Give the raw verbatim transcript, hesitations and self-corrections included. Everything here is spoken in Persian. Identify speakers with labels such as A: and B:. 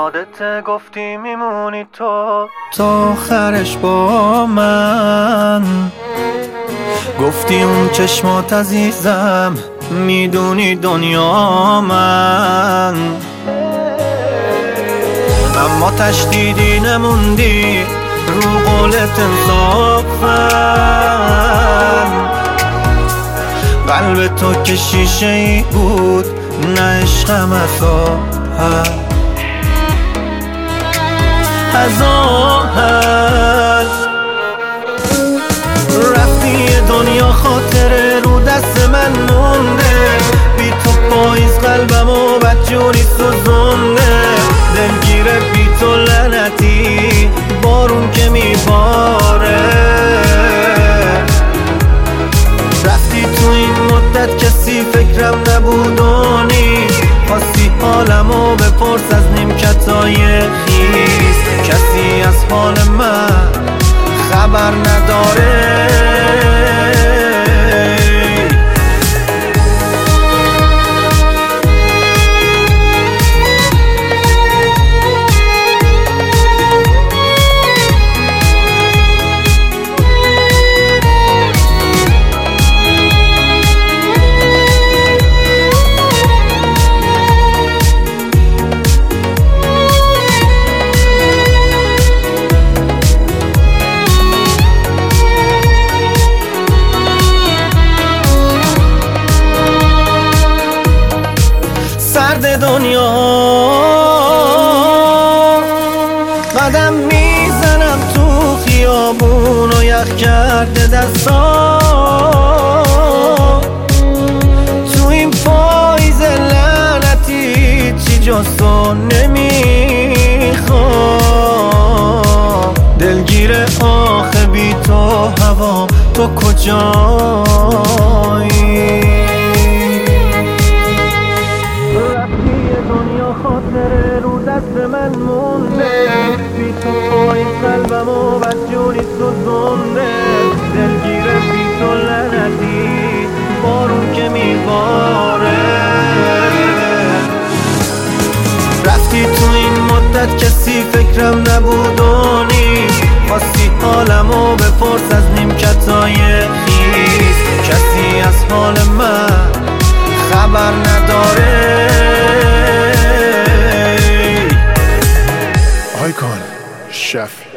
A: یادت گفتی میمونی تو تا آخرش با من، گفتی اون چشمات عزیزم میدونی دنیا من، اما تشدیدی نموندی رو قولت انصافم. قلب تو که شیشه ای بود نه عشقم اصاحت از آهن. رفتی یه دنیا خاطره رو دست من مونده، بی تو پاییز قلبم و بدجوری سوزونده. دلگیره بی تو لعنتی بارون که میباره. رفتی تو این مدت کسی فکرم نبود و نیست، خواستی حالمو بپرس از نیمکتای خیس. کسی از حال من خبر نداره. سرد دنیا قدم میزنم تو خیابون و یخ کرده دستا. تو این پاییز لعنتی چی جستو نمیخوام. دلگیره آخه بی تو هوا تو کجایی؟ خاطره رو دست من مونده، بی تو پای قلبم و بدجوری سوزونده. دلگیره بی تو لعنتی بارون که میباره. رفتی تو این مدت کسی فکرم نبود و نیست، خواستی حالمو بپرس از نیمکتای خیس. کسی از حال من خبر نداره.
B: Icon Chef